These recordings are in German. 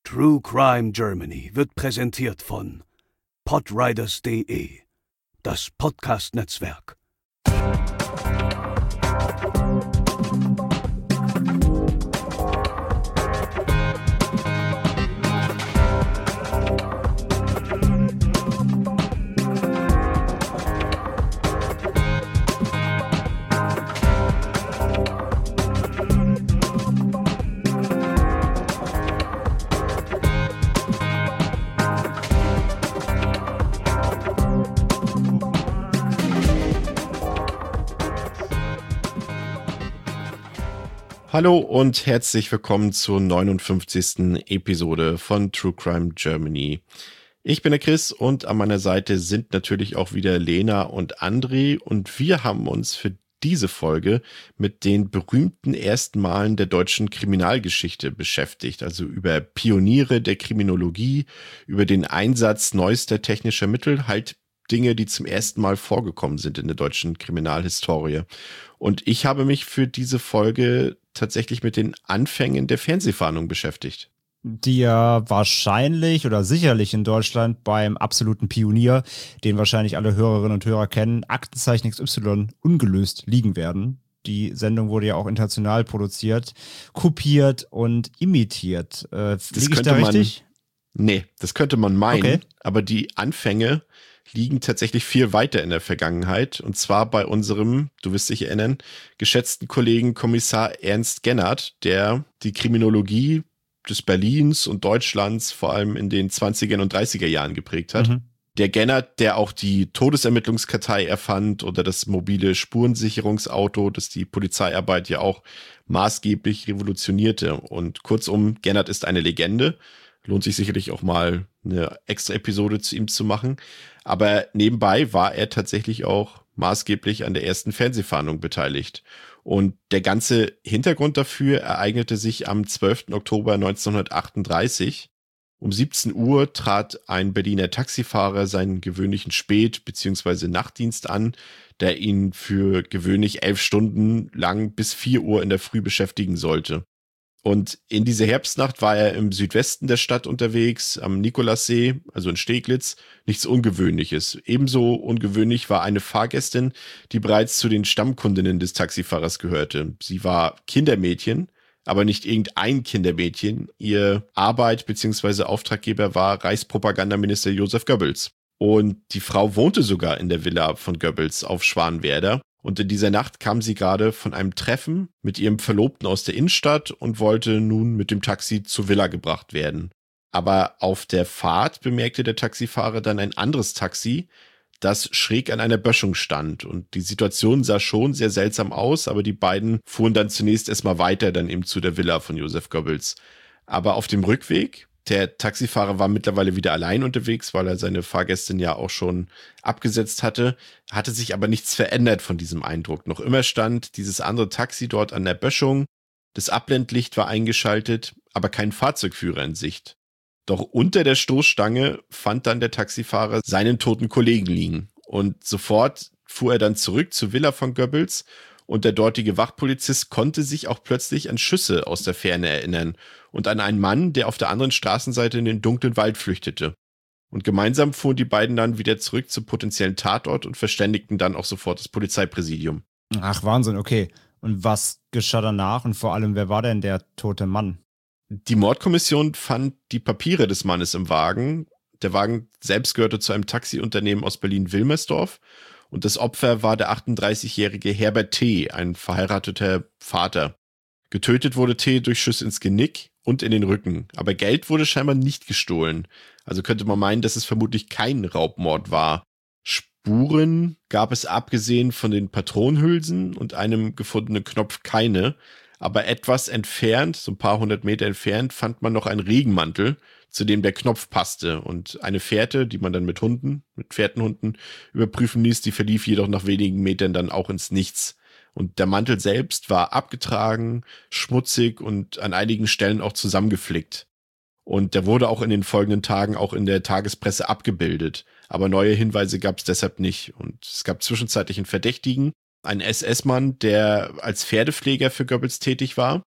True Crime Germany wird präsentiert von podriders.de, das Podcast-Netzwerk. Hallo und herzlich willkommen zur 59. Episode von True Crime Germany. Ich bin der Chris und an meiner Seite sind natürlich auch wieder Lena und André und wir haben uns für diese Folge mit den berühmten ersten Malen der deutschen Kriminalgeschichte beschäftigt, also über Pioniere der Kriminologie, über den Einsatz neuester technischer Mittel, halt Dinge, die zum ersten Mal vorgekommen sind in der deutschen Kriminalhistorie. Und ich habe mich für diese Folge tatsächlich mit den Anfängen der Fernsehfahndung beschäftigt. Die ja wahrscheinlich oder sicherlich in Deutschland beim absoluten Pionier, den wahrscheinlich alle Hörerinnen und Hörer kennen, Aktenzeichen XY ungelöst liegen werden. Die Sendung wurde ja auch international produziert, kopiert und imitiert. Liege ich da richtig? Nee, das könnte man meinen, okay. Aber die Anfänge liegen tatsächlich viel weiter in der Vergangenheit. Und zwar bei unserem, du wirst dich erinnern, geschätzten Kollegen Kommissar Ernst Gennert, der die Kriminologie des Berlins und Deutschlands vor allem in den 20er und 30er Jahren geprägt hat. Mhm. Der Gennert, der auch die Todesermittlungskartei erfand oder das mobile Spurensicherungsauto, das die Polizeiarbeit ja auch maßgeblich revolutionierte. Und kurzum, Gennert ist eine Legende. Lohnt sich sicherlich auch mal eine extra Episode zu ihm zu machen. Aber nebenbei war er tatsächlich auch maßgeblich an der ersten Fernsehfahndung beteiligt. Und der ganze Hintergrund dafür ereignete sich am 12. Oktober 1938. Um 17 Uhr trat ein Berliner Taxifahrer seinen gewöhnlichen Spät- bzw. Nachtdienst an, der ihn für gewöhnlich 11 Stunden lang bis 4 Uhr in der Früh beschäftigen sollte. Und in dieser Herbstnacht war er im Südwesten der Stadt unterwegs, am Nikolassee, also in Steglitz, nichts Ungewöhnliches. Ebenso ungewöhnlich war eine Fahrgästin, die bereits zu den Stammkundinnen des Taxifahrers gehörte. Sie war Kindermädchen, aber nicht irgendein Kindermädchen. Ihr Arbeit bzw. Auftraggeber war Reichspropagandaminister Josef Goebbels. Und die Frau wohnte sogar in der Villa von Goebbels auf Schwanwerder. Und in dieser Nacht kam sie gerade von einem Treffen mit ihrem Verlobten aus der Innenstadt und wollte nun mit dem Taxi zur Villa gebracht werden. Aber auf der Fahrt bemerkte der Taxifahrer dann ein anderes Taxi, das schräg an einer Böschung stand. Und die Situation sah schon sehr seltsam aus, aber die beiden fuhren dann zunächst erstmal weiter, dann eben zu der Villa von Josef Goebbels. Aber auf dem Rückweg, der Taxifahrer war mittlerweile wieder allein unterwegs, weil er seine Fahrgästin ja auch schon abgesetzt hatte sich aber nichts verändert von diesem Eindruck. Noch immer stand dieses andere Taxi dort an der Böschung, das Abblendlicht war eingeschaltet, aber kein Fahrzeugführer in Sicht. Doch unter der Stoßstange fand dann der Taxifahrer seinen toten Kollegen liegen und sofort fuhr er dann zurück zur Villa von Goebbels und der dortige Wachpolizist konnte sich auch plötzlich an Schüsse aus der Ferne erinnern und an einen Mann, der auf der anderen Straßenseite in den dunklen Wald flüchtete. Und gemeinsam fuhren die beiden dann wieder zurück zum potenziellen Tatort und verständigten dann auch sofort das Polizeipräsidium. Ach, Wahnsinn, okay. Und was geschah danach und vor allem, wer war denn der tote Mann? Die Mordkommission fand die Papiere des Mannes im Wagen. Der Wagen selbst gehörte zu einem Taxiunternehmen aus Berlin-Wilmersdorf. Und das Opfer war der 38-jährige Herbert T., ein verheirateter Vater. Getötet wurde T. durch Schüsse ins Genick und in den Rücken. Aber Geld wurde scheinbar nicht gestohlen. Also könnte man meinen, dass es vermutlich kein Raubmord war. Spuren gab es abgesehen von den Patronenhülsen und einem gefundenen Knopf keine. Aber etwas entfernt, so ein paar hundert Meter entfernt, fand man noch einen Regenmantel, zu dem der Knopf passte. Und eine Fährte, die man dann mit Fährtenhunden überprüfen ließ, die verlief jedoch nach wenigen Metern dann auch ins Nichts. Und der Mantel selbst war abgetragen, schmutzig und an einigen Stellen auch zusammengeflickt. Und der wurde auch in den folgenden Tagen auch in der Tagespresse abgebildet. Aber neue Hinweise gab es deshalb nicht. Und es gab zwischenzeitlich einen Verdächtigen, einen SS-Mann, der als Pferdepfleger für Goebbels tätig war.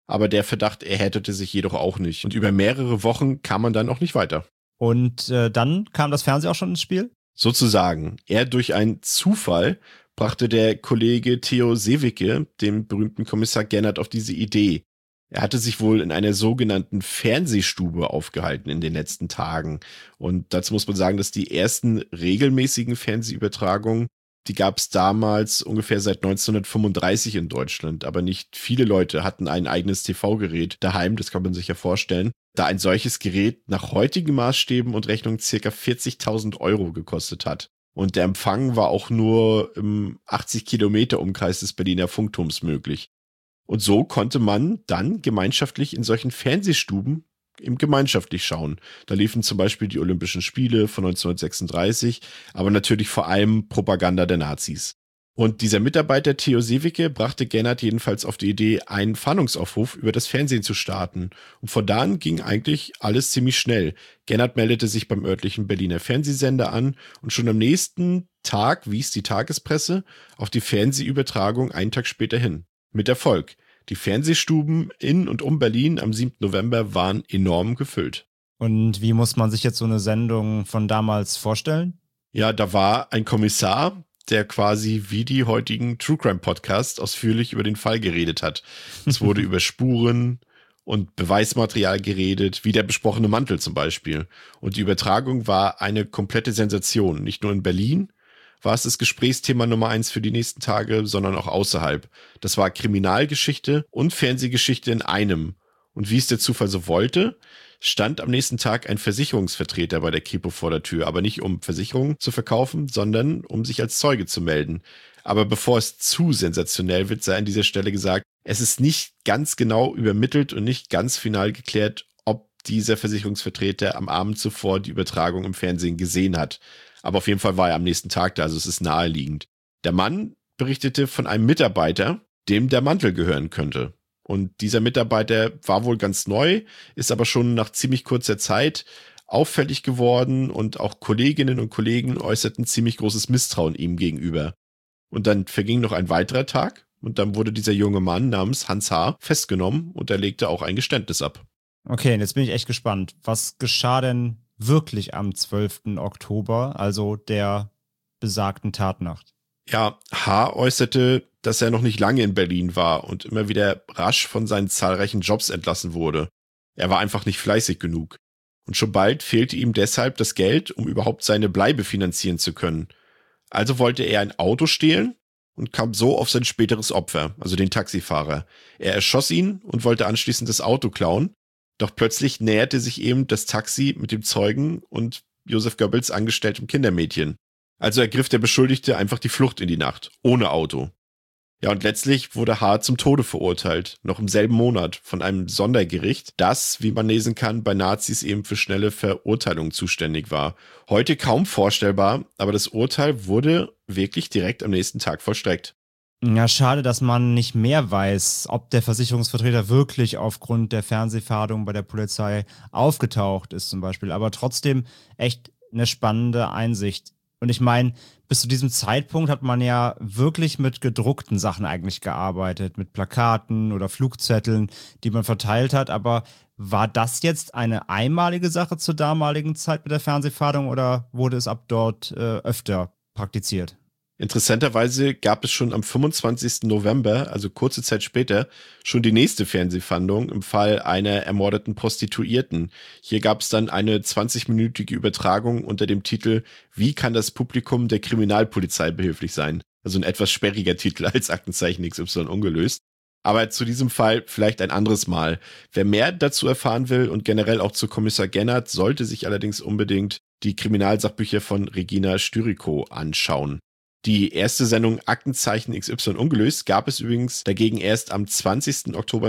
aber der Verdacht erhärtete sich jedoch auch nicht. Und über mehrere Wochen kam man dann auch nicht weiter. Und dann kam das Fernsehen auch schon ins Spiel? Sozusagen. Eher durch einen Zufall brachte der Kollege Theo Sewicke den berühmten Kommissar Gennert auf diese Idee. Er hatte sich wohl in einer sogenannten Fernsehstube aufgehalten in den letzten Tagen. Und dazu muss man sagen, dass die ersten regelmäßigen Fernsehübertragungen, die gab es damals ungefähr seit 1935 in Deutschland. Aber nicht viele Leute hatten ein eigenes TV-Gerät daheim, das kann man sich ja vorstellen. Da ein solches Gerät nach heutigen Maßstäben und Rechnungen ca. 40.000 € gekostet hat. Und der Empfang war auch nur im 80 Kilometer Umkreis des Berliner Funkturms möglich. Und so konnte man dann gemeinschaftlich in solchen Fernsehstuben eben gemeinschaftlich schauen. Da liefen zum Beispiel die Olympischen Spiele von 1936, aber natürlich vor allem Propaganda der Nazis. Und dieser Mitarbeiter Theo Sewicke brachte Gennert jedenfalls auf die Idee, einen Fahndungsaufruf über das Fernsehen zu starten. Und von da an ging eigentlich alles ziemlich schnell. Gennert meldete sich beim örtlichen Berliner Fernsehsender an und schon am nächsten Tag wies die Tagespresse auf die Fernsehübertragung einen Tag später hin. Mit Erfolg. Die Fernsehstuben in und um Berlin am 7. November waren enorm gefüllt. Und wie muss man sich jetzt so eine Sendung von damals vorstellen? Ja, da war ein Kommissar, der quasi wie die heutigen True Crime Podcasts ausführlich über den Fall geredet hat. Es wurde über Spuren und Beweismaterial geredet, wie der besprochene Mantel zum Beispiel. Und die Übertragung war eine komplette Sensation. Nicht nur in Berlin war es das Gesprächsthema Nummer 1 für die nächsten Tage, sondern auch außerhalb. Das war Kriminalgeschichte und Fernsehgeschichte in einem. Und wie es der Zufall so wollte, stand am nächsten Tag ein Versicherungsvertreter bei der Kripo vor der Tür, aber nicht um Versicherungen zu verkaufen, sondern um sich als Zeuge zu melden. Aber bevor es zu sensationell wird, sei an dieser Stelle gesagt, es ist nicht ganz genau übermittelt und nicht ganz final geklärt, ob dieser Versicherungsvertreter am Abend zuvor die Übertragung im Fernsehen gesehen hat. Aber auf jeden Fall war er am nächsten Tag da, also es ist naheliegend. Der Mann berichtete von einem Mitarbeiter, dem der Mantel gehören könnte. Und dieser Mitarbeiter war wohl ganz neu, ist aber schon nach ziemlich kurzer Zeit auffällig geworden und auch Kolleginnen und Kollegen äußerten ziemlich großes Misstrauen ihm gegenüber. Und dann verging noch ein weiterer Tag und dann wurde dieser junge Mann namens Hans H. festgenommen und er legte auch ein Geständnis ab. Okay, und jetzt bin ich echt gespannt. Was geschah denn wirklich am 12. Oktober, also der besagten Tatnacht? Ja, H. äußerte, dass er noch nicht lange in Berlin war und immer wieder rasch von seinen zahlreichen Jobs entlassen wurde. Er war einfach nicht fleißig genug. Und schon bald fehlte ihm deshalb das Geld, um überhaupt seine Bleibe finanzieren zu können. Also wollte er ein Auto stehlen und kam so auf sein späteres Opfer, also den Taxifahrer. Er erschoss ihn und wollte anschließend das Auto klauen. Doch plötzlich näherte sich eben das Taxi mit dem Zeugen und Josef Goebbels angestelltem Kindermädchen. Also ergriff der Beschuldigte einfach die Flucht in die Nacht, ohne Auto. Ja, und letztlich wurde H. zum Tode verurteilt, noch im selben Monat, von einem Sondergericht, das, wie man lesen kann, bei Nazis eben für schnelle Verurteilungen zuständig war. Heute kaum vorstellbar, aber das Urteil wurde wirklich direkt am nächsten Tag vollstreckt. Ja, schade, dass man nicht mehr weiß, ob der Versicherungsvertreter wirklich aufgrund der Fernsehfahndung bei der Polizei aufgetaucht ist zum Beispiel. Aber trotzdem echt eine spannende Einsicht. Und ich meine, bis zu diesem Zeitpunkt hat man ja wirklich mit gedruckten Sachen eigentlich gearbeitet, mit Plakaten oder Flugzetteln, die man verteilt hat. Aber war das jetzt eine einmalige Sache zur damaligen Zeit mit der Fernsehfahndung oder wurde es ab dort öfter praktiziert? Interessanterweise gab es schon am 25. November, also kurze Zeit später, schon die nächste Fernsehfahndung im Fall einer ermordeten Prostituierten. Hier gab es dann eine 20-minütige Übertragung unter dem Titel „Wie kann das Publikum der Kriminalpolizei behilflich sein?" Also ein etwas sperriger Titel als Aktenzeichen XY ungelöst. Aber zu diesem Fall vielleicht ein anderes Mal. Wer mehr dazu erfahren will und generell auch zu Kommissar Gennert, sollte sich allerdings unbedingt die Kriminalsachbücher von Regina Styrikow anschauen. Die erste Sendung Aktenzeichen XY ungelöst gab es übrigens dagegen erst am 20. Oktober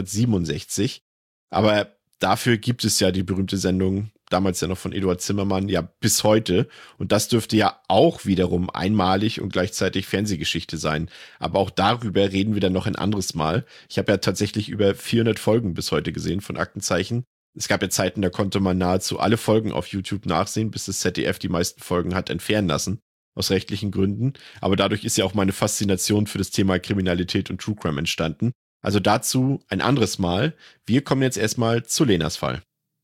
1967. Aber dafür gibt es ja die berühmte Sendung, damals ja noch von Eduard Zimmermann, ja bis heute. Und das dürfte ja auch wiederum einmalig und gleichzeitig Fernsehgeschichte sein. Aber auch darüber reden wir dann noch ein anderes Mal. Ich habe ja tatsächlich über 400 Folgen bis heute gesehen von Aktenzeichen. Es gab ja Zeiten, da konnte man nahezu alle Folgen auf YouTube nachsehen, bis das ZDF die meisten Folgen hat entfernen lassen. Aus rechtlichen Gründen. Aber dadurch ist ja auch meine Faszination für das Thema Kriminalität und True Crime entstanden. Also dazu ein anderes Mal. Wir kommen jetzt erstmal zu Lenas Fall.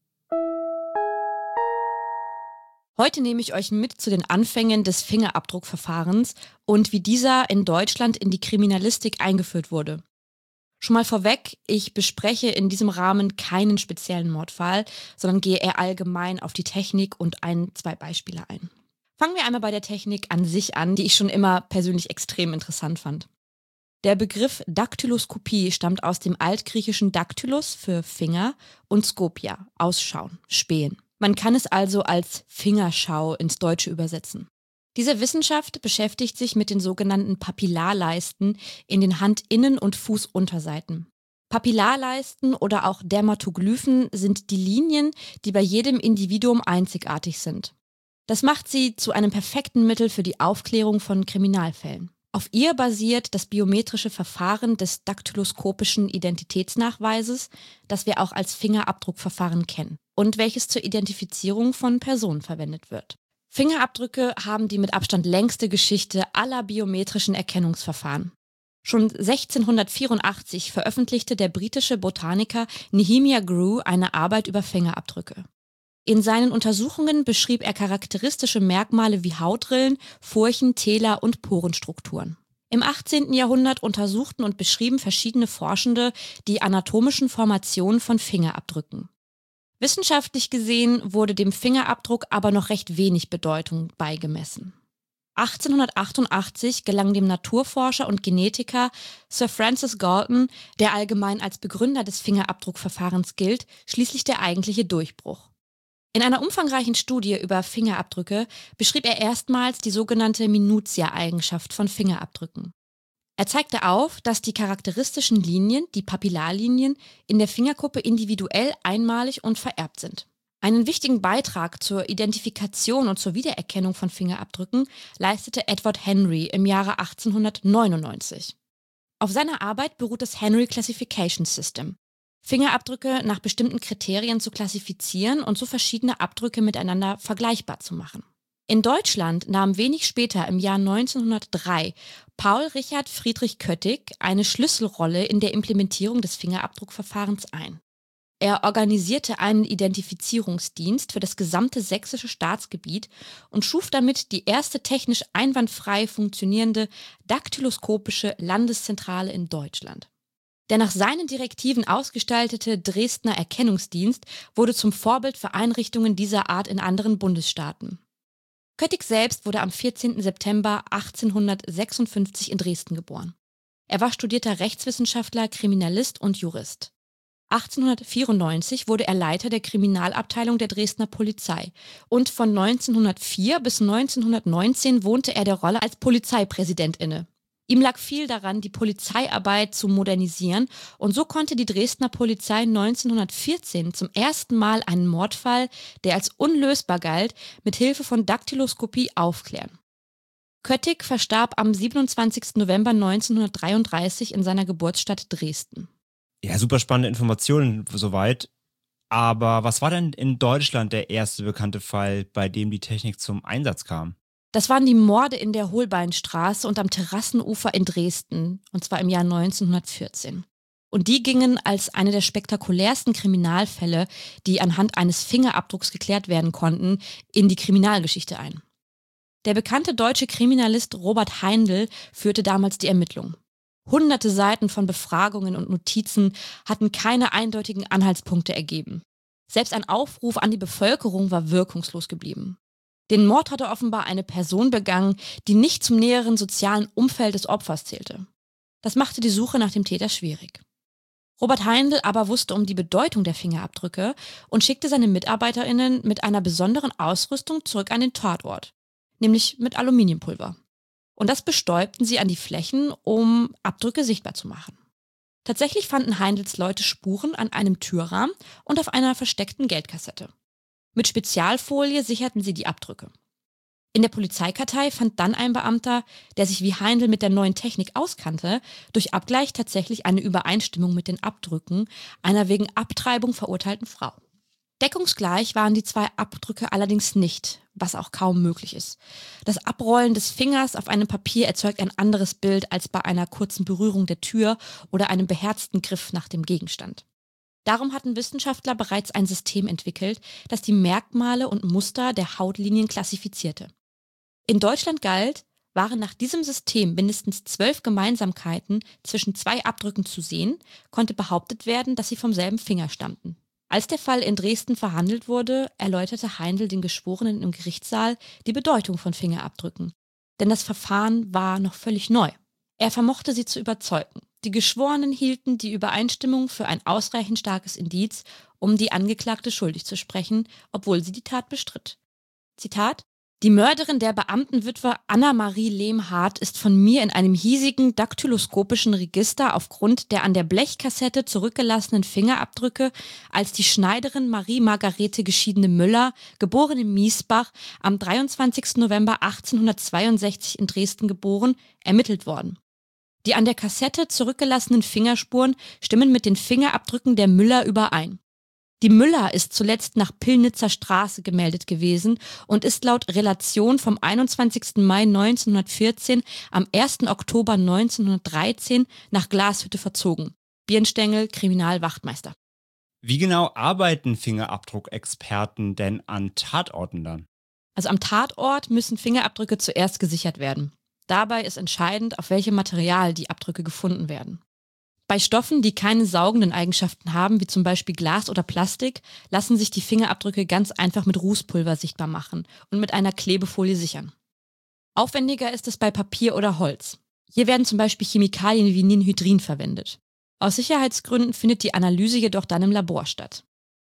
Heute nehme ich euch mit zu den Anfängen des Fingerabdruckverfahrens und wie dieser in Deutschland in die Kriminalistik eingeführt wurde. Schon mal vorweg, ich bespreche in diesem Rahmen keinen speziellen Mordfall, sondern gehe eher allgemein auf die Technik und 2 Beispiele ein. Fangen wir einmal bei der Technik an sich an, die ich schon immer persönlich extrem interessant fand. Der Begriff Daktyloskopie stammt aus dem altgriechischen Daktylus für Finger und Skopia, Ausschauen, Spähen. Man kann es also als Fingerschau ins Deutsche übersetzen. Diese Wissenschaft beschäftigt sich mit den sogenannten Papillarleisten in den Handinnen- und Fußunterseiten. Papillarleisten oder auch Dermatoglyphen sind die Linien, die bei jedem Individuum einzigartig sind. Das macht sie zu einem perfekten Mittel für die Aufklärung von Kriminalfällen. Auf ihr basiert das biometrische Verfahren des daktyloskopischen Identitätsnachweises, das wir auch als Fingerabdruckverfahren kennen und welches zur Identifizierung von Personen verwendet wird. Fingerabdrücke haben die mit Abstand längste Geschichte aller biometrischen Erkennungsverfahren. Schon 1684 veröffentlichte der britische Botaniker Nehemiah Grew eine Arbeit über Fingerabdrücke. In seinen Untersuchungen beschrieb er charakteristische Merkmale wie Hautrillen, Furchen, Täler und Porenstrukturen. Im 18. Jahrhundert untersuchten und beschrieben verschiedene Forschende die anatomischen Formationen von Fingerabdrücken. Wissenschaftlich gesehen wurde dem Fingerabdruck aber noch recht wenig Bedeutung beigemessen. 1888 gelang dem Naturforscher und Genetiker Sir Francis Galton, der allgemein als Begründer des Fingerabdruckverfahrens gilt, schließlich der eigentliche Durchbruch. In einer umfangreichen Studie über Fingerabdrücke beschrieb er erstmals die sogenannte Minutia-Eigenschaft von Fingerabdrücken. Er zeigte auf, dass die charakteristischen Linien, die Papillarlinien, in der Fingerkuppe individuell einmalig und vererbt sind. Einen wichtigen Beitrag zur Identifikation und zur Wiedererkennung von Fingerabdrücken leistete Edward Henry im Jahre 1899. Auf seiner Arbeit beruht das Henry Classification System. Fingerabdrücke nach bestimmten Kriterien zu klassifizieren und so verschiedene Abdrücke miteinander vergleichbar zu machen. In Deutschland nahm wenig später im Jahr 1903 Paul Richard Friedrich Köttig eine Schlüsselrolle in der Implementierung des Fingerabdruckverfahrens ein. Er organisierte einen Identifizierungsdienst für das gesamte sächsische Staatsgebiet und schuf damit die erste technisch einwandfrei funktionierende daktyloskopische Landeszentrale in Deutschland. Der nach seinen Direktiven ausgestaltete Dresdner Erkennungsdienst wurde zum Vorbild für Einrichtungen dieser Art in anderen Bundesstaaten. Köttig selbst wurde am 14. September 1856 in Dresden geboren. Er war studierter Rechtswissenschaftler, Kriminalist und Jurist. 1894 wurde er Leiter der Kriminalabteilung der Dresdner Polizei und von 1904 bis 1919 wohnte er der Rolle als Polizeipräsident inne. Ihm lag viel daran, die Polizeiarbeit zu modernisieren und so konnte die Dresdner Polizei 1914 zum ersten Mal einen Mordfall, der als unlösbar galt, mit Hilfe von Daktyloskopie aufklären. Köttig verstarb am 27. November 1933 in seiner Geburtsstadt Dresden. Ja, super spannende Informationen soweit. Aber was war denn in Deutschland der erste bekannte Fall, bei dem die Technik zum Einsatz kam? Das waren die Morde in der Holbeinstraße und am Terrassenufer in Dresden, und zwar im Jahr 1914. Und die gingen als eine der spektakulärsten Kriminalfälle, die anhand eines Fingerabdrucks geklärt werden konnten, in die Kriminalgeschichte ein. Der bekannte deutsche Kriminalist Robert Heindl führte damals die Ermittlungen. Hunderte Seiten von Befragungen und Notizen hatten keine eindeutigen Anhaltspunkte ergeben. Selbst ein Aufruf an die Bevölkerung war wirkungslos geblieben. Den Mord hatte offenbar eine Person begangen, die nicht zum näheren sozialen Umfeld des Opfers zählte. Das machte die Suche nach dem Täter schwierig. Robert Heindl aber wusste um die Bedeutung der Fingerabdrücke und schickte seine MitarbeiterInnen mit einer besonderen Ausrüstung zurück an den Tatort, nämlich mit Aluminiumpulver. Und das bestäubten sie an die Flächen, um Abdrücke sichtbar zu machen. Tatsächlich fanden Heindls Leute Spuren an einem Türrahmen und auf einer versteckten Geldkassette. Mit Spezialfolie sicherten sie die Abdrücke. In der Polizeikartei fand dann ein Beamter, der sich wie Heindl mit der neuen Technik auskannte, durch Abgleich tatsächlich eine Übereinstimmung mit den Abdrücken einer wegen Abtreibung verurteilten Frau. Deckungsgleich waren die 2 Abdrücke allerdings nicht, was auch kaum möglich ist. Das Abrollen des Fingers auf einem Papier erzeugt ein anderes Bild als bei einer kurzen Berührung der Tür oder einem beherzten Griff nach dem Gegenstand. Darum hatten Wissenschaftler bereits ein System entwickelt, das die Merkmale und Muster der Hautlinien klassifizierte. In Deutschland galt, waren nach diesem System mindestens 12 Gemeinsamkeiten zwischen 2 Abdrücken zu sehen, konnte behauptet werden, dass sie vom selben Finger stammten. Als der Fall in Dresden verhandelt wurde, erläuterte Heindl den Geschworenen im Gerichtssaal die Bedeutung von Fingerabdrücken. Denn das Verfahren war noch völlig neu. Er vermochte sie zu überzeugen. Die Geschworenen hielten die Übereinstimmung für ein ausreichend starkes Indiz, um die Angeklagte schuldig zu sprechen, obwohl sie die Tat bestritt. Zitat: Die Mörderin der Beamtenwitwe Anna-Marie Lehmhardt ist von mir in einem hiesigen daktyloskopischen Register aufgrund der an der Blechkassette zurückgelassenen Fingerabdrücke als die Schneiderin Marie-Margarete geschiedene Müller, geboren in Miesbach, am 23. November 1862 in Dresden geboren, ermittelt worden. Die an der Kassette zurückgelassenen Fingerspuren stimmen mit den Fingerabdrücken der Müller überein. Die Müller ist zuletzt nach Pillnitzer Straße gemeldet gewesen und ist laut Relation vom 21. Mai 1914 am 1. Oktober 1913 nach Glashütte verzogen. Birnstengel, Kriminalwachtmeister. Wie genau arbeiten Fingerabdruckexperten denn an Tatorten dann? Also am Tatort müssen Fingerabdrücke zuerst gesichert werden. Dabei ist entscheidend, auf welchem Material die Abdrücke gefunden werden. Bei Stoffen, die keine saugenden Eigenschaften haben, wie zum Beispiel Glas oder Plastik, lassen sich die Fingerabdrücke ganz einfach mit Rußpulver sichtbar machen und mit einer Klebefolie sichern. Aufwendiger ist es bei Papier oder Holz. Hier werden zum Beispiel Chemikalien wie Ninhydrin verwendet. Aus Sicherheitsgründen findet die Analyse jedoch dann im Labor statt.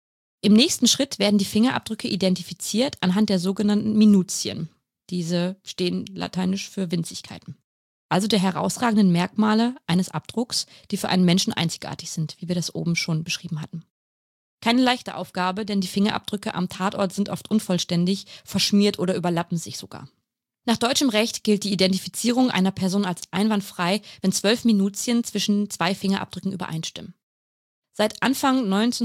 Im nächsten Schritt werden die Fingerabdrücke identifiziert anhand der sogenannten Minutien. Diese stehen lateinisch für Winzigkeiten. Also der herausragenden Merkmale eines Abdrucks, die für einen Menschen einzigartig sind, wie wir das oben schon beschrieben hatten. Keine leichte Aufgabe, denn die Fingerabdrücke am Tatort sind oft unvollständig, verschmiert oder überlappen sich sogar. Nach deutschem Recht gilt die Identifizierung einer Person als einwandfrei, wenn 12 Minutien zwischen 2 Fingerabdrücken übereinstimmen. Seit Anfang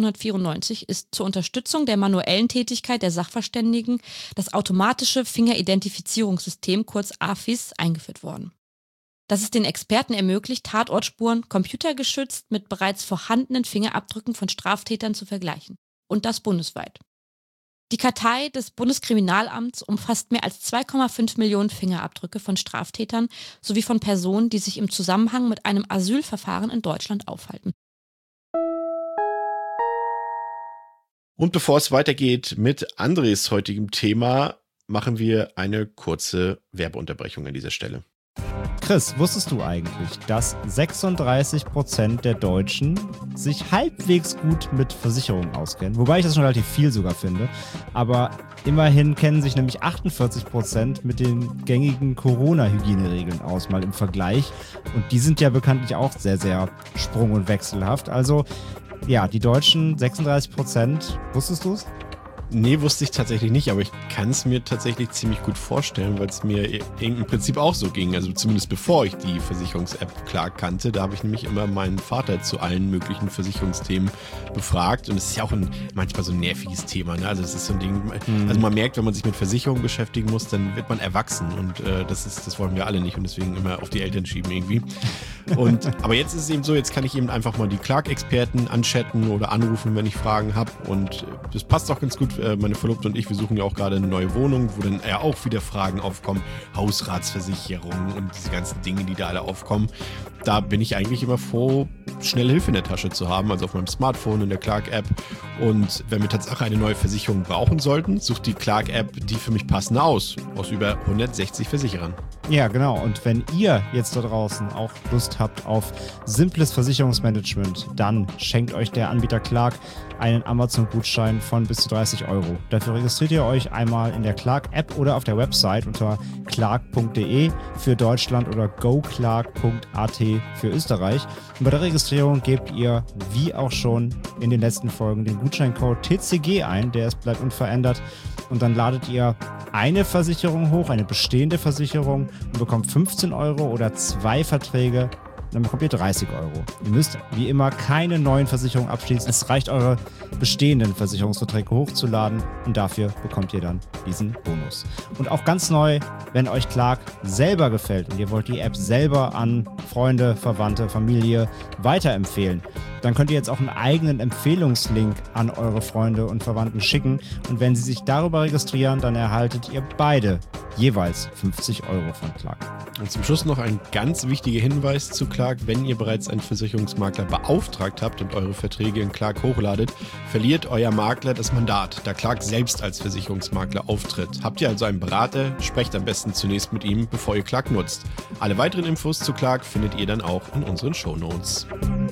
1994 ist zur Unterstützung der manuellen Tätigkeit der Sachverständigen das automatische Fingeridentifizierungssystem, kurz AFIS, eingeführt worden. Das es den Experten ermöglicht, Tatortspuren computergeschützt mit bereits vorhandenen Fingerabdrücken von Straftätern zu vergleichen. Und das bundesweit. Die Kartei des Bundeskriminalamts umfasst mehr als 2,5 Millionen Fingerabdrücke von Straftätern sowie von Personen, die sich im Zusammenhang mit einem Asylverfahren in Deutschland aufhalten. Und bevor es weitergeht mit Andres heutigem Thema, machen wir eine kurze Werbeunterbrechung an dieser Stelle. Chris, wusstest du eigentlich, dass 36% der Deutschen sich halbwegs gut mit Versicherungen auskennen? Wobei ich das schon relativ viel sogar finde. Aber immerhin kennen sich nämlich 48% mit den gängigen Corona-Hygieneregeln aus, mal im Vergleich. Und die sind ja bekanntlich auch sehr, sehr sprung- und wechselhaft. Also ja, die Deutschen 36%, wusstest du es? Nee, wusste ich tatsächlich nicht, aber ich kann es mir tatsächlich ziemlich gut vorstellen, weil es mir im Prinzip auch so ging. Also zumindest bevor ich die Versicherungs-App klar kannte, da habe ich nämlich immer meinen Vater zu allen möglichen Versicherungsthemen befragt. Und es ist ja auch manchmal so ein nerviges Thema, ne? Also das ist so ein Ding, also man merkt, wenn man sich mit Versicherungen beschäftigen muss, dann wird man erwachsen und das wollen wir alle nicht und deswegen immer auf die Eltern schieben irgendwie. Aber jetzt ist es eben so, jetzt kann ich eben einfach mal die Clark-Experten anchatten oder anrufen, wenn ich Fragen habe und das passt auch ganz gut. Meine Verlobte und ich, wir suchen ja auch gerade eine neue Wohnung, wo dann ja auch wieder Fragen aufkommen, Hausratsversicherung und diese ganzen Dinge, die da alle aufkommen. Da bin ich eigentlich immer froh, schnell Hilfe in der Tasche zu haben, also auf meinem Smartphone, in der Clark-App. Und wenn wir tatsächlich eine neue Versicherung brauchen sollten, sucht die Clark-App die für mich passende aus über 160 Versicherern. Ja, genau. Und wenn ihr jetzt da draußen auch Lust habt auf simples Versicherungsmanagement, dann schenkt euch der Anbieter Clark einen Amazon-Gutschein von bis zu 30 €. Dafür registriert ihr euch einmal in der Clark-App oder auf der Website unter clark.de für Deutschland oder goclark.at für Österreich. Und bei der Registrierung gebt ihr, wie auch schon in den letzten Folgen, den Gutscheincode TCG ein, bleibt unverändert. Und dann ladet ihr eine Versicherung hoch, eine bestehende Versicherung und bekommt 15 € oder 2 Verträge dann bekommt ihr 30 Euro. Ihr müsst wie immer keine neuen Versicherungen abschließen. Es reicht, eure bestehenden Versicherungsverträge hochzuladen und dafür bekommt ihr dann diesen Bonus. Und auch ganz neu, wenn euch Clark selber gefällt und ihr wollt die App selber an Freunde, Verwandte, Familie weiterempfehlen, dann könnt ihr jetzt auch einen eigenen Empfehlungslink an eure Freunde und Verwandten schicken. Und wenn sie sich darüber registrieren, dann erhaltet ihr beide jeweils 50 Euro von Clark. Und zum Schluss noch ein ganz wichtiger Hinweis zu Clark. Wenn ihr bereits einen Versicherungsmakler beauftragt habt und eure Verträge in Clark hochladet, verliert euer Makler das Mandat, da Clark selbst als Versicherungsmakler auftritt. Habt ihr also einen Berater, sprecht am besten zunächst mit ihm, bevor ihr Clark nutzt. Alle weiteren Infos zu Clark findet ihr dann auch in unseren Shownotes.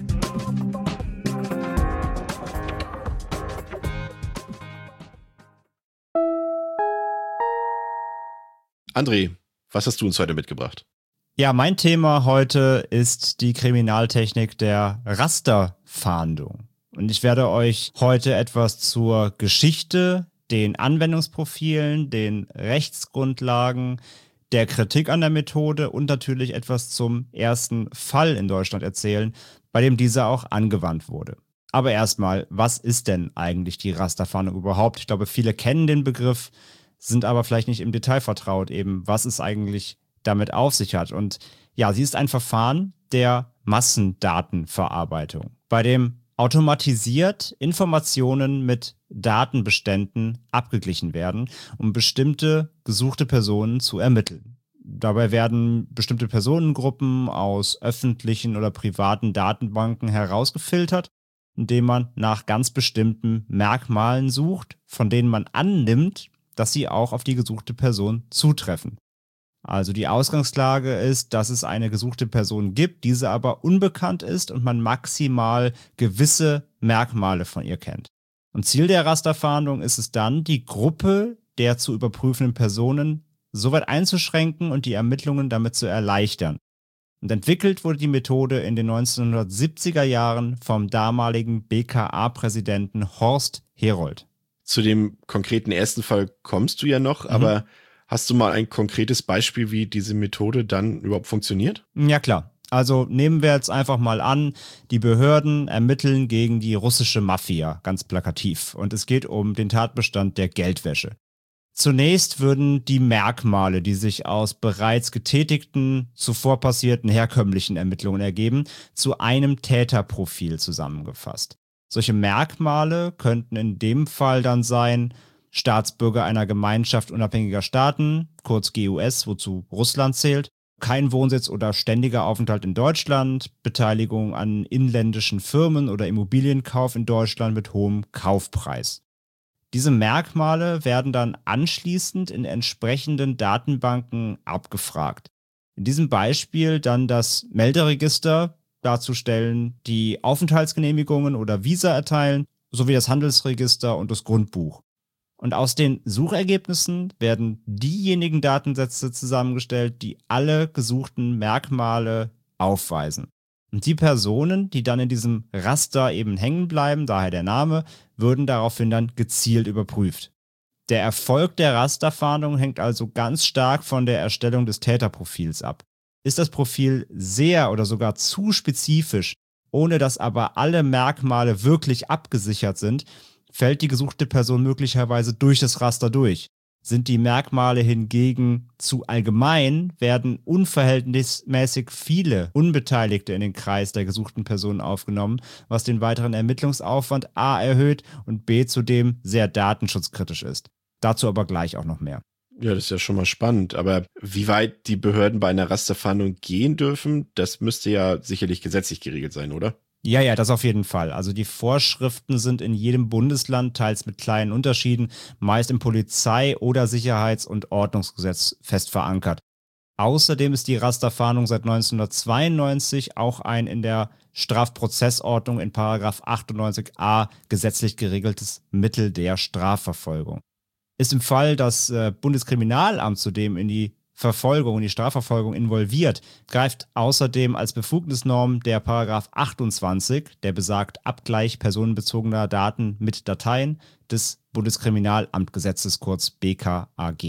André, was hast du uns heute mitgebracht? Ja, mein Thema heute ist die Kriminaltechnik der Rasterfahndung. Und ich werde euch heute etwas zur Geschichte, den Anwendungsprofilen, den Rechtsgrundlagen, der Kritik an der Methode und natürlich etwas zum ersten Fall in Deutschland erzählen, bei dem dieser auch angewandt wurde. Aber erstmal, was ist denn eigentlich die Rasterfahndung überhaupt? Ich glaube, viele kennen den Begriff, sind aber vielleicht nicht im Detail vertraut, eben was es eigentlich damit auf sich hat. Und ja, sie ist ein Verfahren der Massendatenverarbeitung, bei dem automatisiert Informationen mit Datenbeständen abgeglichen werden, um bestimmte gesuchte Personen zu ermitteln. Dabei werden bestimmte Personengruppen aus öffentlichen oder privaten Datenbanken herausgefiltert, indem man nach ganz bestimmten Merkmalen sucht, von denen man annimmt, dass sie auch auf die gesuchte Person zutreffen. Also die Ausgangslage ist, dass es eine gesuchte Person gibt, diese aber unbekannt ist und man maximal gewisse Merkmale von ihr kennt. Und Ziel der Rasterfahndung ist es dann, die Gruppe der zu überprüfenden Personen so weit einzuschränken und die Ermittlungen damit zu erleichtern. Und entwickelt wurde die Methode in den 1970er Jahren vom damaligen BKA-Präsidenten Horst Herold. Zu dem konkreten ersten Fall kommst du ja noch, aber hast du mal ein konkretes Beispiel, wie diese Methode dann überhaupt funktioniert? Ja, klar. Also nehmen wir jetzt einfach mal an, die Behörden ermitteln gegen die russische Mafia, ganz plakativ. Und es geht um den Tatbestand der Geldwäsche. Zunächst würden die Merkmale, die sich aus bereits getätigten, zuvor passierten herkömmlichen Ermittlungen ergeben, zu einem Täterprofil zusammengefasst. Solche Merkmale könnten in dem Fall dann sein, Staatsbürger einer Gemeinschaft unabhängiger Staaten, kurz GUS, wozu Russland zählt, kein Wohnsitz oder ständiger Aufenthalt in Deutschland, Beteiligung an inländischen Firmen oder Immobilienkauf in Deutschland mit hohem Kaufpreis. Diese Merkmale werden dann anschließend in entsprechenden Datenbanken abgefragt. In diesem Beispiel dann das Melderegister darzustellen, die Aufenthaltsgenehmigungen oder Visa erteilen, sowie das Handelsregister und das Grundbuch. Und aus den Suchergebnissen werden diejenigen Datensätze zusammengestellt, die alle gesuchten Merkmale aufweisen. Und die Personen, die dann in diesem Raster eben hängen bleiben, daher der Name, würden daraufhin dann gezielt überprüft. Der Erfolg der Rasterfahndung hängt also ganz stark von der Erstellung des Täterprofils ab. Ist das Profil sehr oder sogar zu spezifisch, ohne dass aber alle Merkmale wirklich abgesichert sind, fällt die gesuchte Person möglicherweise durch das Raster durch. Sind die Merkmale hingegen zu allgemein, werden unverhältnismäßig viele Unbeteiligte in den Kreis der gesuchten Person aufgenommen, was den weiteren Ermittlungsaufwand A erhöht und B zudem sehr datenschutzkritisch ist. Dazu aber gleich auch noch mehr. Ja, das ist ja schon mal spannend. Aber wie weit die Behörden bei einer Rasterfahndung gehen dürfen, das müsste ja sicherlich gesetzlich geregelt sein, oder? Ja, das auf jeden Fall. Also die Vorschriften sind in jedem Bundesland, teils mit kleinen Unterschieden, meist im Polizei- oder Sicherheits- und Ordnungsgesetz fest verankert. Außerdem ist die Rasterfahndung seit 1992 auch ein in der Strafprozessordnung in § 98a gesetzlich geregeltes Mittel der Strafverfolgung. Ist im Fall das Bundeskriminalamt zudem in die Strafverfolgung involviert, greift außerdem als Befugnisnorm der § 28, der besagt Abgleich personenbezogener Daten mit Dateien, des Bundeskriminalamtgesetzes, kurz BKAG.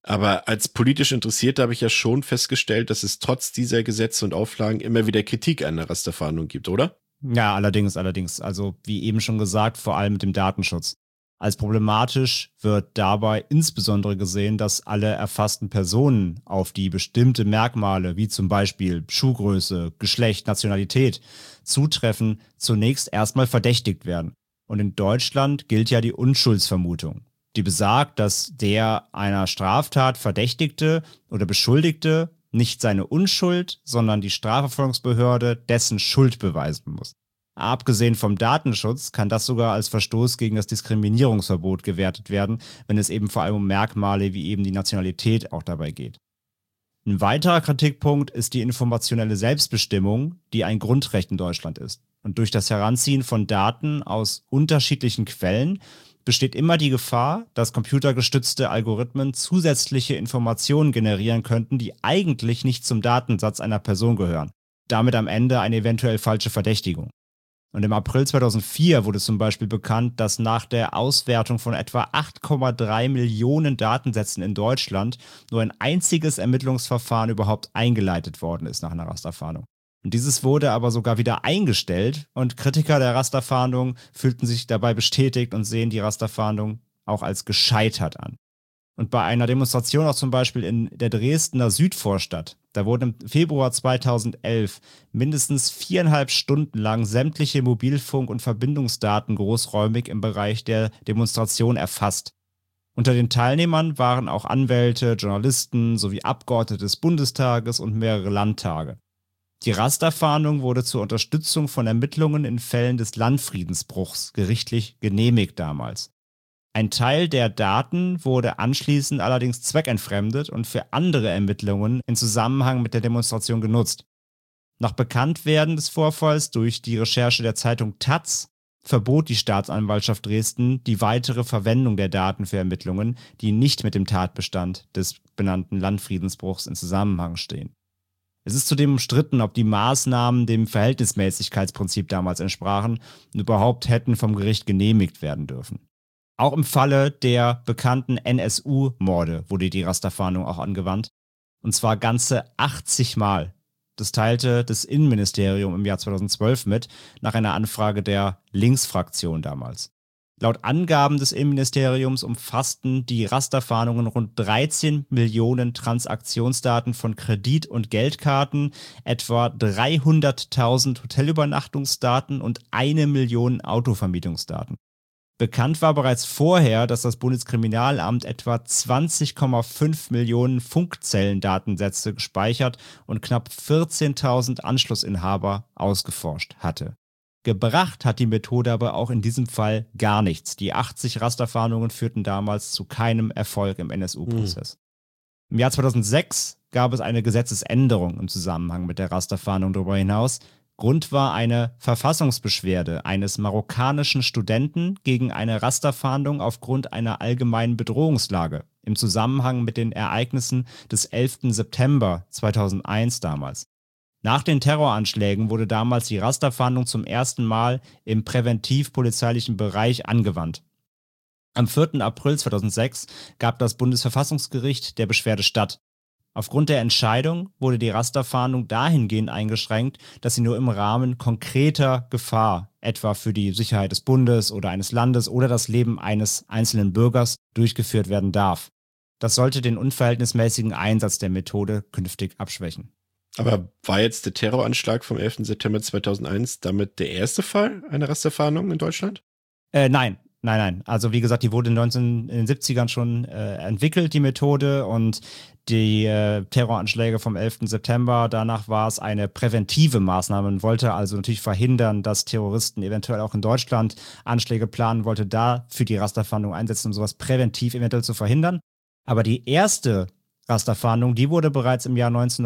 Aber als politisch Interessierter habe ich ja schon festgestellt, dass es trotz dieser Gesetze und Auflagen immer wieder Kritik an der Rasterfahndung gibt, oder? Ja, allerdings. Also wie eben schon gesagt, vor allem mit dem Datenschutz. Als problematisch wird dabei insbesondere gesehen, dass alle erfassten Personen auf die bestimmte Merkmale, wie zum Beispiel Schuhgröße, Geschlecht, Nationalität, zutreffen, zunächst erstmal verdächtigt werden. Und in Deutschland gilt ja die Unschuldsvermutung. Die besagt, dass der einer Straftat Verdächtigte oder Beschuldigte nicht seine Unschuld, sondern die Strafverfolgungsbehörde dessen Schuld beweisen muss. Abgesehen vom Datenschutz kann das sogar als Verstoß gegen das Diskriminierungsverbot gewertet werden, wenn es eben vor allem um Merkmale wie eben die Nationalität auch dabei geht. Ein weiterer Kritikpunkt ist die informationelle Selbstbestimmung, die ein Grundrecht in Deutschland ist. Und durch das Heranziehen von Daten aus unterschiedlichen Quellen besteht immer die Gefahr, dass computergestützte Algorithmen zusätzliche Informationen generieren könnten, die eigentlich nicht zum Datensatz einer Person gehören. Damit am Ende eine eventuell falsche Verdächtigung. Und im April 2004 wurde zum Beispiel bekannt, dass nach der Auswertung von etwa 8,3 Millionen Datensätzen in Deutschland nur ein einziges Ermittlungsverfahren überhaupt eingeleitet worden ist nach einer Rasterfahndung. Und dieses wurde aber sogar wieder eingestellt und Kritiker der Rasterfahndung fühlten sich dabei bestätigt und sehen die Rasterfahndung auch als gescheitert an. Und bei einer Demonstration auch zum Beispiel in der Dresdner Südvorstadt, da wurden im Februar 2011 mindestens 4,5 Stunden lang sämtliche Mobilfunk- und Verbindungsdaten großräumig im Bereich der Demonstration erfasst. Unter den Teilnehmern waren auch Anwälte, Journalisten sowie Abgeordnete des Bundestages und mehrere Landtage. Die Rasterfahndung wurde zur Unterstützung von Ermittlungen in Fällen des Landfriedensbruchs gerichtlich genehmigt damals. Ein Teil der Daten wurde anschließend allerdings zweckentfremdet und für andere Ermittlungen in Zusammenhang mit der Demonstration genutzt. Nach Bekanntwerden des Vorfalls durch die Recherche der Zeitung taz verbot die Staatsanwaltschaft Dresden die weitere Verwendung der Daten für Ermittlungen, die nicht mit dem Tatbestand des benannten Landfriedensbruchs in Zusammenhang stehen. Es ist zudem umstritten, ob die Maßnahmen dem Verhältnismäßigkeitsprinzip damals entsprachen und überhaupt hätten vom Gericht genehmigt werden dürfen. Auch im Falle der bekannten NSU-Morde wurde die Rasterfahndung auch angewandt. Und zwar ganze 80 Mal. Das teilte das Innenministerium im Jahr 2012 mit, nach einer Anfrage der Linksfraktion damals. Laut Angaben des Innenministeriums umfassten die Rasterfahndungen rund 13 Millionen Transaktionsdaten von Kredit- und Geldkarten, etwa 300.000 Hotelübernachtungsdaten und 1 Million Autovermietungsdaten. Bekannt war bereits vorher, dass das Bundeskriminalamt etwa 20,5 Millionen Funkzellendatensätze gespeichert und knapp 14.000 Anschlussinhaber ausgeforscht hatte. Gebracht hat die Methode aber auch in diesem Fall gar nichts. Die 80 Rasterfahndungen führten damals zu keinem Erfolg im NSU-Prozess. Im Jahr 2006 gab es eine Gesetzesänderung im Zusammenhang mit der Rasterfahndung darüber hinaus. Grund war eine Verfassungsbeschwerde eines marokkanischen Studenten gegen eine Rasterfahndung aufgrund einer allgemeinen Bedrohungslage im Zusammenhang mit den Ereignissen des 11. September 2001 damals. Nach den Terroranschlägen wurde damals die Rasterfahndung zum ersten Mal im präventiv-polizeilichen Bereich angewandt. Am 4. April 2006 gab das Bundesverfassungsgericht der Beschwerde statt. Aufgrund der Entscheidung wurde die Rasterfahndung dahingehend eingeschränkt, dass sie nur im Rahmen konkreter Gefahr, etwa für die Sicherheit des Bundes oder eines Landes oder das Leben eines einzelnen Bürgers, durchgeführt werden darf. Das sollte den unverhältnismäßigen Einsatz der Methode künftig abschwächen. Aber war jetzt der Terroranschlag vom 11. September 2001 damit der erste Fall einer Rasterfahndung in Deutschland? Nein. Also wie gesagt, die wurde in den 70ern schon entwickelt, die Methode, und die Terroranschläge vom 11. September, danach war es eine präventive Maßnahme. Man wollte also natürlich verhindern, dass Terroristen eventuell auch in Deutschland Anschläge planen, wollte da für die Rasterfahndung einsetzen, um sowas präventiv eventuell zu verhindern. Aber die erste Rasterfahndung, die wurde bereits im Jahr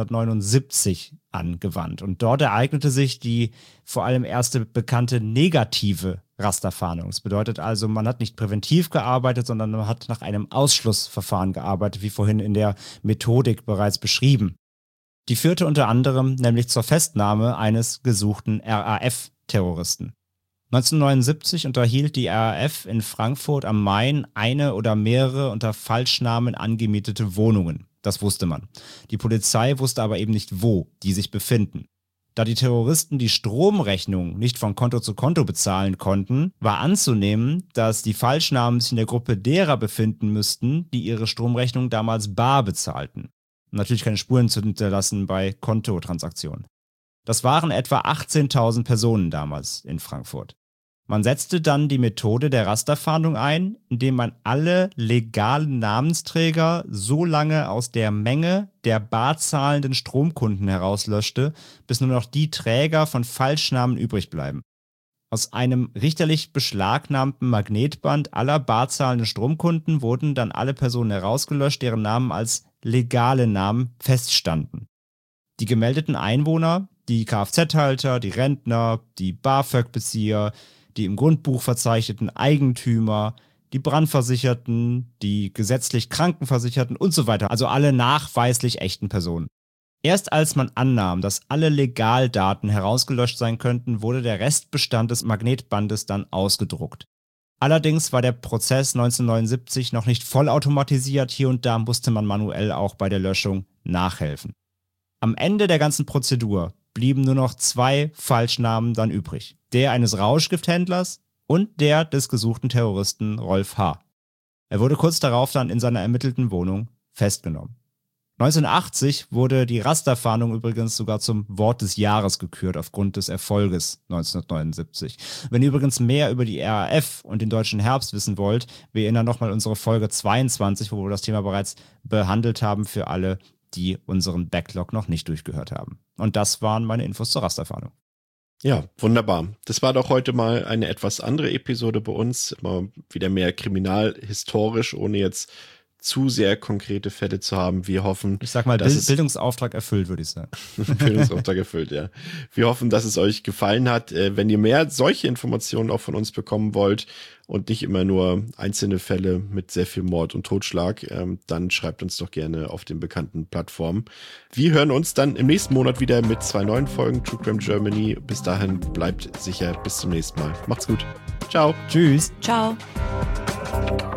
1979 angewandt. Und dort ereignete sich die vor allem erste bekannte negative Rasterfahndung. Das bedeutet also, man hat nicht präventiv gearbeitet, sondern man hat nach einem Ausschlussverfahren gearbeitet, wie vorhin in der Methodik bereits beschrieben. Die führte unter anderem nämlich zur Festnahme eines gesuchten RAF-Terroristen. 1979 unterhielt die RAF in Frankfurt am Main eine oder mehrere unter Falschnamen angemietete Wohnungen. Das wusste man. Die Polizei wusste aber eben nicht, wo die sich befinden. Da die Terroristen die Stromrechnung nicht von Konto zu Konto bezahlen konnten, war anzunehmen, dass die Falschnamen sich in der Gruppe derer befinden müssten, die ihre Stromrechnung damals bar bezahlten. Und natürlich keine Spuren zu hinterlassen bei Kontotransaktionen. Das waren etwa 18.000 Personen damals in Frankfurt. Man setzte dann die Methode der Rasterfahndung ein, indem man alle legalen Namensträger so lange aus der Menge der bar zahlenden Stromkunden herauslöschte, bis nur noch die Träger von Falschnamen übrig bleiben. Aus einem richterlich beschlagnahmten Magnetband aller bar zahlenden Stromkunden wurden dann alle Personen herausgelöscht, deren Namen als legale Namen feststanden. Die gemeldeten Einwohner, die Kfz-Halter, die Rentner, die BAföG-Bezieher, die im Grundbuch verzeichneten Eigentümer, die Brandversicherten, die gesetzlich Krankenversicherten und so weiter, also alle nachweislich echten Personen. Erst als man annahm, dass alle Legaldaten herausgelöscht sein könnten, wurde der Restbestand des Magnetbandes dann ausgedruckt. Allerdings war der Prozess 1979 noch nicht vollautomatisiert, hier und da musste man manuell auch bei der Löschung nachhelfen. Am Ende der ganzen Prozedur blieben nur noch 2 Falschnamen dann übrig. Der eines Rauschgifthändlers und der des gesuchten Terroristen Rolf H. Er wurde kurz darauf dann in seiner ermittelten Wohnung festgenommen. 1980 wurde die Rasterfahndung übrigens sogar zum Wort des Jahres gekürt aufgrund des Erfolges 1979. Wenn ihr übrigens mehr über die RAF und den Deutschen Herbst wissen wollt, wir erinnern nochmal unsere Folge 22, wo wir das Thema bereits behandelt haben für alle, die unseren Backlog noch nicht durchgehört haben. Und das waren meine Infos zur Rasterfahndung. Ja, wunderbar. Das war doch heute mal eine etwas andere Episode bei uns. Mal wieder mehr kriminalhistorisch, ohne jetzt zu sehr konkrete Fälle zu haben. Wir hoffen, ich sag mal, Bildungsauftrag erfüllt, würde ich sagen. Bildungsauftrag erfüllt, ja. Wir hoffen, dass es euch gefallen hat. Wenn ihr mehr solche Informationen auch von uns bekommen wollt und nicht immer nur einzelne Fälle mit sehr viel Mord und Totschlag, dann schreibt uns doch gerne auf den bekannten Plattformen. Wir hören uns dann im nächsten Monat wieder mit 2 neuen Folgen True Crime Germany. Bis dahin bleibt sicher. Bis zum nächsten Mal. Macht's gut. Ciao. Tschüss. Ciao.